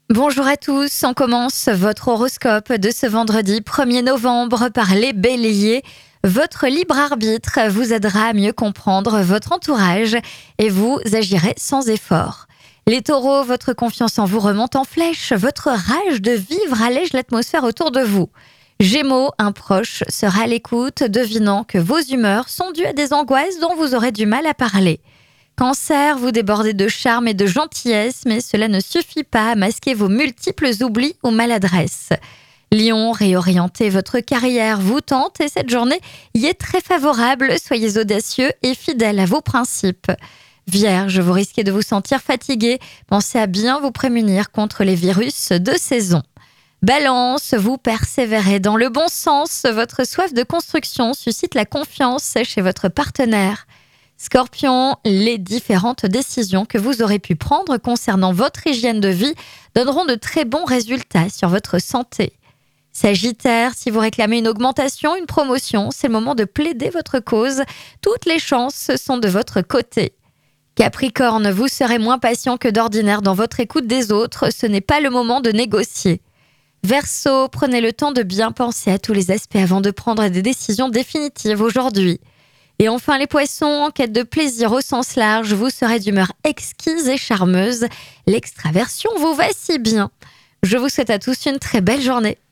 Bonjour à tous, on commence votre horoscope de ce vendredi 1er novembre par les béliers. Votre libre arbitre vous aidera à mieux comprendre votre entourage et vous agirez sans effort. Les taureaux, votre confiance en vous remonte en flèche, votre rage de vivre allège l'atmosphère autour de vous. Gémeaux, un proche sera à l'écoute, devinant que vos humeurs sont dues à des angoisses dont vous aurez du mal à parler. Cancer, vous débordez de charme et de gentillesse, mais cela ne suffit pas à masquer vos multiples oublis ou maladresses. Lion, réorienter votre carrière vous tente et cette journée y est très favorable. Soyez audacieux et fidèle à vos principes. Vierge, vous risquez de vous sentir fatigué. Pensez à bien vous prémunir contre les virus de saison. Balance, vous persévérez dans le bon sens. Votre soif de construction suscite la confiance chez votre partenaire. Scorpion, les différentes décisions que vous aurez pu prendre concernant votre hygiène de vie donneront de très bons résultats sur votre santé. Sagittaire, si vous réclamez une augmentation, une promotion, c'est le moment de plaider votre cause. Toutes les chances sont de votre côté. Capricorne, vous serez moins patient que d'ordinaire dans votre écoute des autres. Ce n'est pas le moment de négocier. Verseau, prenez le temps de bien penser à tous les aspects avant de prendre des décisions définitives aujourd'hui. Et enfin les poissons, en quête de plaisir au sens large, vous serez d'humeur exquise et charmeuse. L'extraversion vous va si bien. Je vous souhaite à tous une très belle journée.